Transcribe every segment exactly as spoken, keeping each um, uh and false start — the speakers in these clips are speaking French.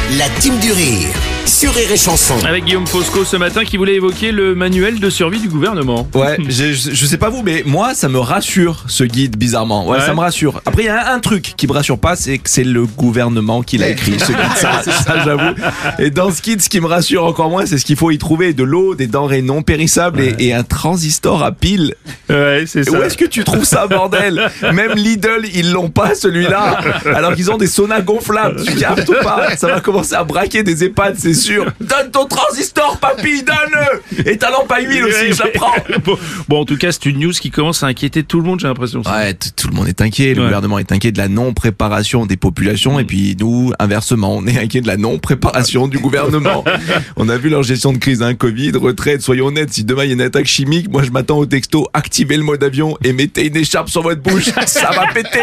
La team du rire sur Rire et Chanson. Avec Guillaume Fosco ce matin qui voulait évoquer le manuel de survie du gouvernement. Ouais, je, je sais pas vous, mais moi ça me rassure ce guide bizarrement. Ouais, Ouais. ça me rassure. Après il y a un, un truc qui me rassure pas, c'est que c'est le gouvernement qui l'a écrit ce guide. Ça, ça j'avoue. Et dans ce guide, ce qui me rassure encore moins, c'est ce qu'il faut y trouver de l'eau, des denrées non périssables et, et un transistor à pile. Ouais, c'est Et où est-ce que tu trouves ça, bordel? Même Lidl, ils l'ont pas celui-là. Alors qu'ils ont des saunas gonflables. Tu captes ou pas? Ça va commencer à braquer des EHPAD, c'est sûr. Donne ton transistor, papy, donne-le. Et ta lampe à huile aussi, je la prends. Bon, bon, en tout cas, c'est une news qui commence à inquiéter tout le monde, j'ai l'impression. Ouais, t- tout le monde est inquiet. Le Ouais. gouvernement est inquiet de la non-préparation des populations. Et puis nous, inversement, on est inquiet de la non-préparation du gouvernement. On a vu leur gestion de crise, hein, Covid, retraite. Soyons honnêtes, si demain il y a une attaque chimique, moi je m'attends au texto, activez le mode avion et mettez une écharpe sur votre bouche. Ça va péter.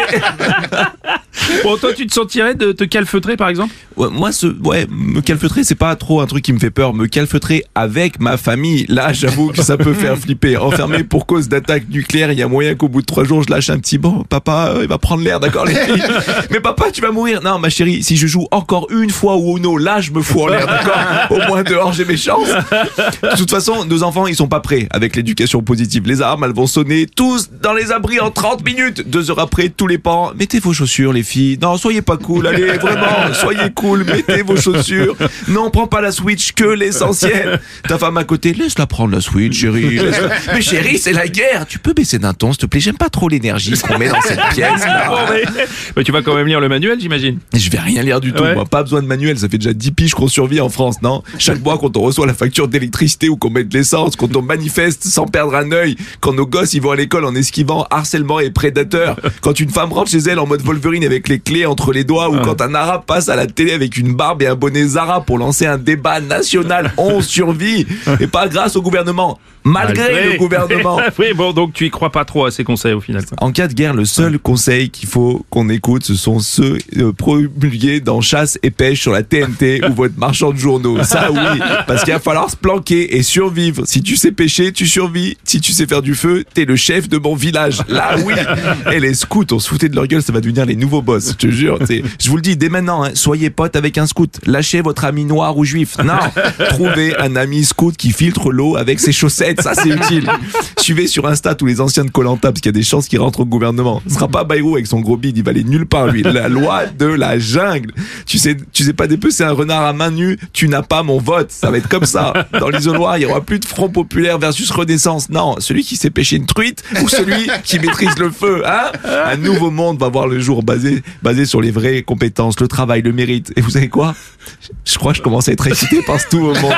Bon, toi, tu te sentirais de te calfeutrer, par exemple? Ouais, moi, ce, ouais, me calfeutrer, c'est pas trop un truc qui me fait peur. Me calfeutrer avec ma famille, là, j'avoue que ça peut faire flipper. Enfermé pour cause d'attaque nucléaire, il y a moyen qu'au bout de trois jours, je lâche un petit bon. Papa, euh, il va prendre l'air, d'accord, les filles. Mais papa, tu vas mourir. Non, ma chérie, si je joue encore une fois au Uno, là, je me fous en l'air, d'accord. Au moins dehors, j'ai mes chances. De toute façon, nos enfants, ils sont pas prêts avec l'éducation positive. Les armes, elles vont sonner tous dans les abris en trente minutes. Deux heures après, tous les parents, mettez vos chaussures, les filles. Non, soyez pas cool, allez, vraiment, soyez cool, mettez vos chaussures. Non, prends pas la Switch, que l'essentiel. Ta femme à côté, laisse-la prendre la Switch, chérie. laisse-la. Mais chérie, c'est la guerre. Tu peux baisser d'un ton, s'il te plaît. J'aime pas trop l'énergie qu'on met dans cette pièce. là. Bon, mais... mais tu vas quand même lire le manuel, j'imagine. Je vais rien lire du tout, Ouais. moi, pas besoin de manuel, ça fait déjà dix piges qu'on survit en France, non? Chaque mois, quand on reçoit la facture d'électricité ou qu'on met de l'essence, quand on manifeste sans perdre un œil, quand nos gosses ils vont à l'école en esquivant harcèlement et prédateurs, quand une femme rentre chez elle en mode Wolverine avec les clés entre les doigts, ou quand un arabe passe à la télé avec une barbe et un bonnet Zara pour lancer un débat national, on survit, et pas grâce au gouvernement, malgré le gouvernement. Oui, bon, donc tu y crois pas trop à ces conseils au final. En cas de guerre, le seul conseil qu'il faut qu'on écoute, ce sont ceux euh, promulgués dans Chasse et Pêche sur la T N T ou votre marchand de journaux. Ça oui, parce qu'il va falloir se planquer et survivre. Si tu sais pêcher, tu survis. Si tu sais faire du feu, t'es le chef de mon village. Là oui. Et les scouts, on se foutait de leur gueule, ça va devenir les nouveaux boss. Je te jure. t'sais. Je vous le dis dès maintenant, hein, soyez potes avec un scout. Lâchez votre ami noir ou juif. Non, trouvez un ami scout qui filtre l'eau avec ses chaussettes. Ça c'est utile. Suivez sur Insta tous les anciens de Koh-Lanta parce qu'il y a des chances qu'il rentre au gouvernement. Ce sera pas Bayrou avec son gros bide, il va aller nulle part lui. La loi de la jungle. Tu sais, tu sais pas dépecer un renard à main nue, tu n'as pas mon vote. Ça va être comme ça. Dans l'isoloir, il y aura plus de Front Populaire versus Renaissance. Non, celui qui sait pêcher une truite ou celui qui maîtrise le feu, hein. Un nouveau monde va voir le jour basé, basé sur les vraies compétences, le travail, le mérite. Et vous savez quoi? Je crois que je commence à être excité par ce tout moment.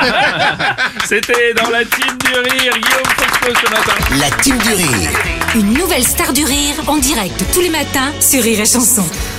C'était dans la team du rire, Guillaume Fosco ce matin. La team du rire. Une nouvelle star du rire en direct tous les matins sur Rire et Chanson.